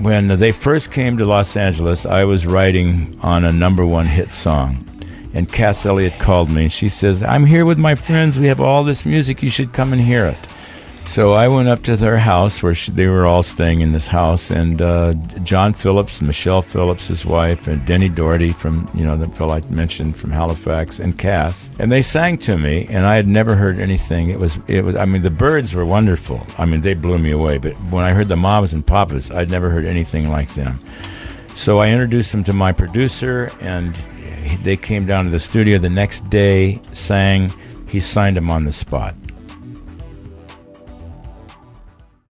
when they first came to Los Angeles, I was writing on a #1 hit song. And Cass Elliot called me, and she says, I'm here with my friends. We have all this music. You should come and hear it. So I went up to their house where they were all staying in this house, and John Phillips, Michelle Phillips, his wife, and Denny Doherty from, the fellow I mentioned from Halifax, and Cass. And they sang to me, and I had never heard anything. It was. I mean, the Byrds were wonderful. I mean, they blew me away. But when I heard the Mamas and Papas, I'd never heard anything like them. So I introduced them to my producer, and they came down to the studio the next day, sang. He signed them on the spot.